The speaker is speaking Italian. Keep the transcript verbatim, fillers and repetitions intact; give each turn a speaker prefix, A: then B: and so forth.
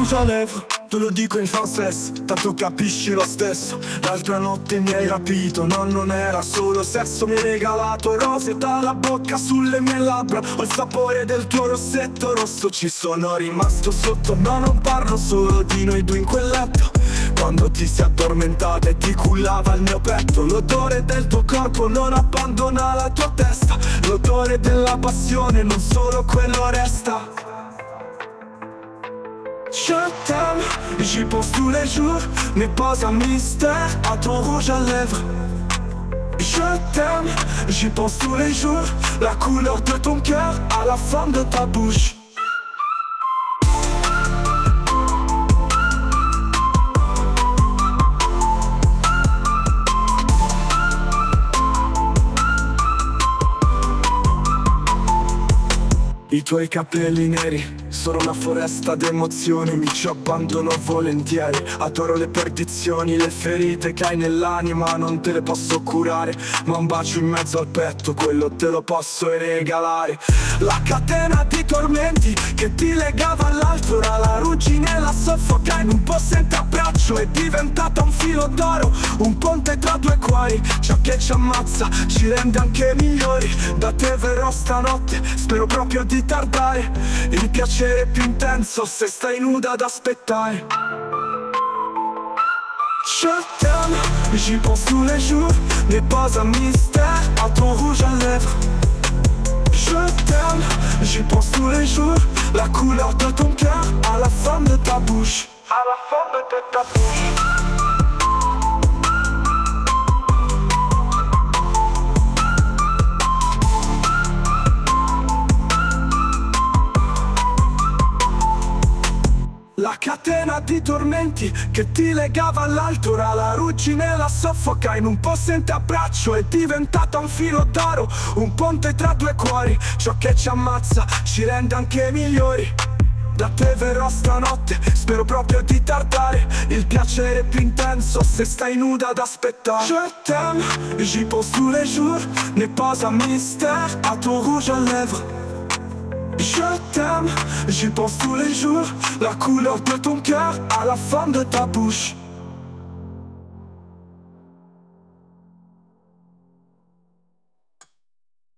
A: rouge à lèvres, te lo dico in francese, tanto capisci lo stesso. L'altra notte mi hai rapito, no, non era solo sesso. Mi hai regalato rose dalla bocca sulle mie labbra. Ho il sapore del tuo rossetto rosso, ci sono rimasto sotto. No, non parlo solo di noi due in quel letto, quando ti sei addormentata e ti cullava il mio petto. L'odore del tuo corpo non abbandona la tua testa, l'odore della passione, non solo quello resta. Je t'aime, j'y pense tous les jours, n'est pas un mystère à ton rouge à lèvres. Je t'aime, j'y pense tous les jours, la couleur de ton cœur à la forme de ta bouche. I tuoi capelli neri sono una foresta d'emozioni, mi ci abbandono volentieri. Adoro le perdizioni, le ferite che hai nell'anima, non te le posso curare, ma un bacio in mezzo al petto, quello te lo posso regalare. La catena di tormenti che ti legava all'alto, ora la ruggine la soffoca in un possente abbraccio. È diventata un filo d'oro, un ponte tra due cuori. Ciò che ci ammazza ci rende anche migliori. Da te verrò stanotte, spero proprio di tardare. Il piacere più intenso se stai nuda ad aspettare. Je t'aime, j'y pense tous les jours, n'est pas un mystère à ton rouge à lèvres. Je t'aime, j'y pense tous les jours, la couleur de ton cœur à la forme de ta bouche. À la forme de ta bouche. La catena di tormenti che ti legava all'alto, ora la ruggine la soffoca in un possente abbraccio. È diventata un filo d'oro, un ponte tra due cuori. Ciò che ci ammazza ci rende anche migliori. Da te verrò stanotte, spero proprio di tardare. Il piacere più intenso se stai nuda ad aspettare. Je t'aime, j'y pense tous les jours, n'est pas un mystère à ton rouge à lèvres. Je t'aime, j'y pense tous les jours, la couleur de ton cœur à la forme de ta bouche.